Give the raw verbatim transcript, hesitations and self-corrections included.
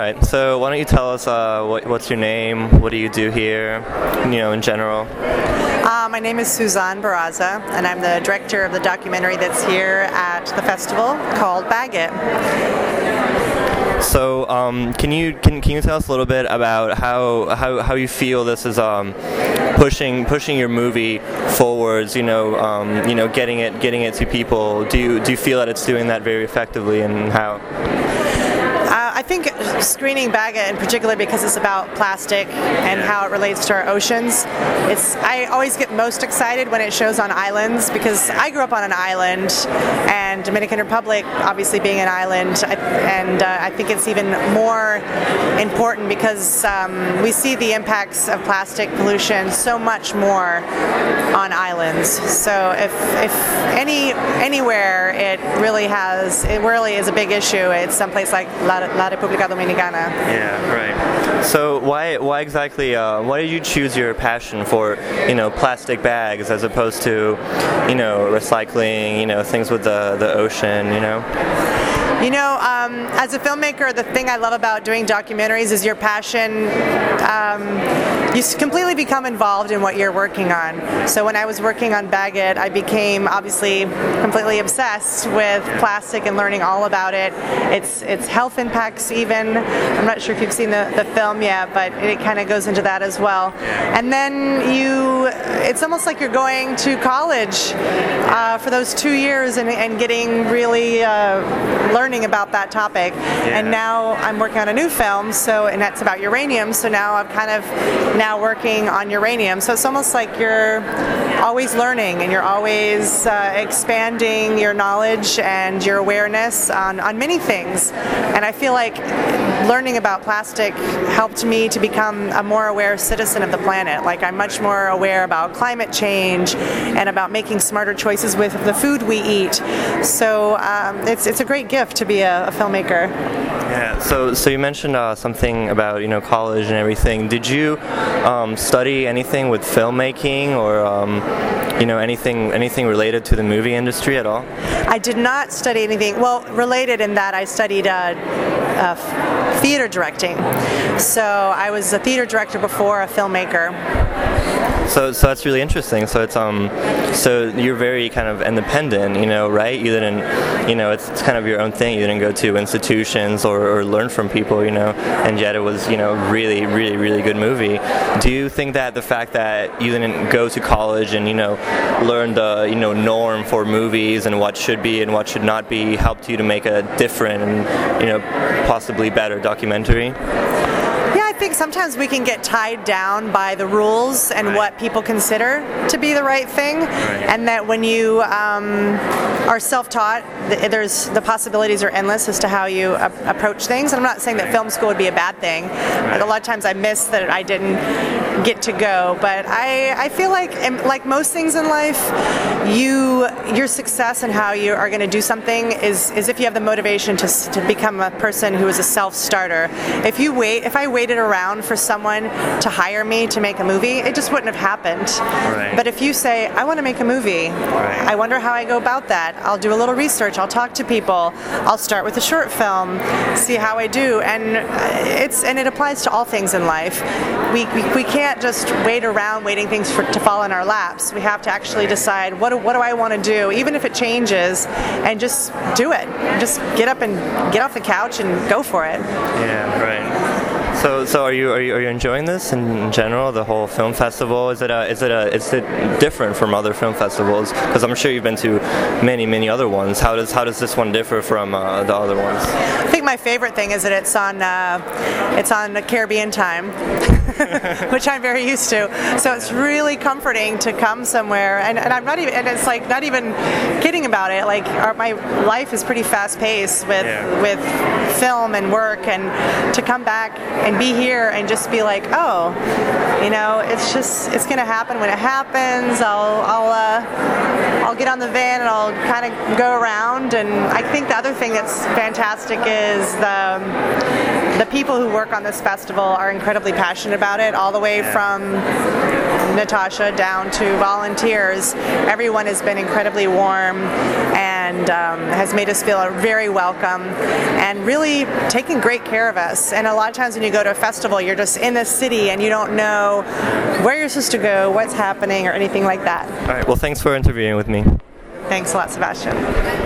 right, so why don't you tell us uh, what, what's your name, what do you do here, you know, in general? Uh, my name is Suzanne Barraza, and I'm the director of the documentary that's here at the festival called Bag It. So, um, can you can can you tell us a little bit about how how, how you feel this is um, pushing pushing your movie forwards? You know, um, you know, getting it getting it to people. Do you do you feel that it's doing that very effectively, and how? Uh, I think screening Bag It in particular, because it's about plastic and how it relates to our oceans. It's I always get most excited when it shows on islands, because I grew up on an island, and Dominican Republic obviously being an island, and uh, I think it's even more important because um, we see the impacts of plastic pollution so much more on islands. So if if any anywhere it really has it really is a big issue, it's someplace like La, La República Dominicana. Yeah, right. So why why exactly uh, why did you choose your passion for, you know, plastic bags as opposed to, you know, recycling, you know, things with the the ocean, you know? You know, um, as a filmmaker, the thing I love about doing documentaries is your passion. Um, you completely become involved in what you're working on. So when I was working on Bag It, I became obviously completely obsessed with plastic and learning all about it. Its its health impacts even. I'm not sure if you've seen the, the film yet, but it kind of goes into that as well. And then you, it's almost like you're going to college uh, for those two years and, and getting really uh, learning about that topic. Yeah. And now I'm working on a new film, so and that's about uranium, so now I'm kind of now working on uranium. So it's almost like you're always learning and you're always uh, expanding your knowledge and your awareness on, on many things. And I feel like learning about plastic helped me to become a more aware citizen of the planet. Like, I'm much more aware about climate change and about making smarter choices with the food we eat. So um, it's it's a great gift to be a, a filmmaker. Yeah. So so you mentioned uh, something about, you know, college and everything. Did you um, study anything with filmmaking or um, you know, anything anything related to the movie industry at all? I did not study anything. Well, related in that I studied uh, uh, theater directing. So I was a theater director before a filmmaker. So, so that's really interesting. So it's um, so you're very kind of independent, you know, right? You didn't, you know, it's, it's kind of your own thing. You didn't go to institutions or, or learn from people, you know. And yet it was, you know, really, really, really good movie. Do you think that the fact that you didn't go to college and, you know, learn the, you know, norm for movies and what should be and what should not be helped you to make a different and, you know, possibly better documentary? I think sometimes we can get tied down by the rules and right. what people consider to be the right thing, right. and that when you um, are self-taught, there's the possibilities are endless as to how you a- approach things. And I'm not saying that film school would be a bad thing. Right. Like, a lot of times I miss that I didn't get to go, but I, I feel like like most things in life, you your success and how you are going to do something is is if you have the motivation to to become a person who is a self-starter. If you wait, if I waited around for someone to hire me to make a movie, it just wouldn't have happened. Right. But if you say, I want to make a movie, right. I wonder how I go about that. I'll do a little research, I'll talk to people, I'll start with a short film, see how I do, and it's and it applies to all things in life. We we, we can't just wait around waiting things for, to fall in our laps. We have to actually decide, what do, what do I want to do, even if it changes, and just do it. Just get up and get off the couch and go for it. Yeah, right. So, so are you are you are you enjoying this in general? The whole film festival, is it a is it a is it different from other film festivals? Because I'm sure you've been to many many other ones. How does how does this one differ from uh, the other ones? I think my favorite thing is that it's on uh, it's on Caribbean time, which I'm very used to. So it's really comforting to come somewhere, and, and I'm not even and it's like not even kidding about it. Like, our, my life is pretty fast paced with yeah. with film and work, and to come back and be here and just be like, oh, you know, it's just it's gonna happen when it happens. I'll I'll uh, I'll get on the van and I'll kind of go around. And I think the other thing that's fantastic is the the people who work on this festival are incredibly passionate about it, all the way Yeah. from Natasha down to volunteers. Everyone has been incredibly warm and um, has made us feel very welcome and really taking great care of us. And a lot of times when you go to a festival, you're just in the city and you don't know where you're supposed to go, what's happening, or anything like that. All right. Well, thanks for interviewing with me. Thanks a lot, Sebastian.